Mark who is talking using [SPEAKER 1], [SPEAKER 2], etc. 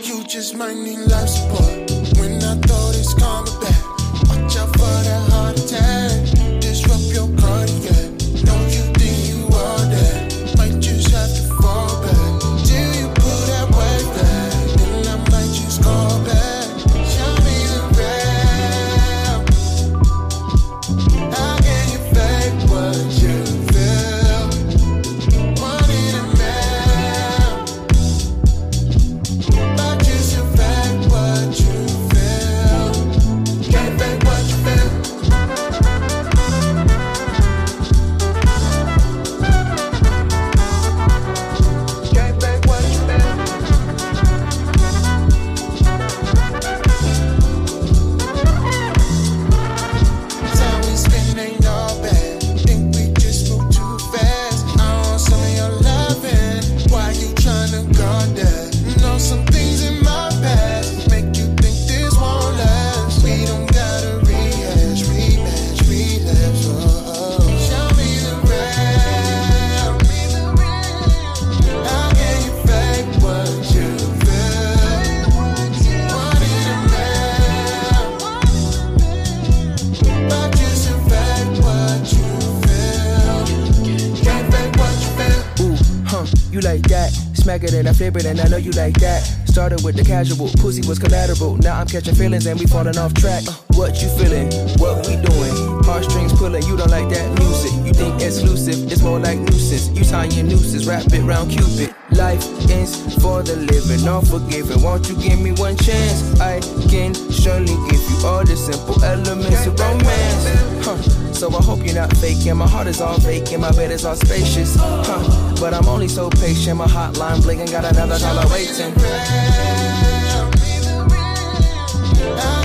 [SPEAKER 1] You just might need life support. When I throw this karma back, watch out for that heart attack. Disrupt your cardiac. Know you think you are that. Might just have to fall back till you pull that weight back. Then I might just call back. Show me the real. How can you fake what you feel? One in a million. But just to fake what you feel. Can't fake what you feel. Can't fake what you feel. Time we spend ain't all bad. Think we just move too fast. I want some of your loving. Why you tryna guard that? Know some things in my past make you think this won't last. We don't gotta rehash, rematch, relapse. Oh, show me the real. How can you fake what you feel? One in a million. But just to fake what you feel. Can't fake what you feel.
[SPEAKER 2] Ooh, you like that? Smack it and I flip it and I know you like that. Started with the casual, pussy was collateral. Now I'm catching feelings and we falling off track. What you feeling? What we doing? Heartstrings pulling, you don't like that music. You think exclusive, it's more like nuisance. You tie your nooses, wrap it round Cupid. Life is for the living, all forgiving. Won't you give me one chance? I can surely give you all the simple elements of romance. So I hope you're not faking. My heart is all vacant, my bed is all spacious. But I'm only so patient. My hotline blinking, got another caller waiting.
[SPEAKER 1] How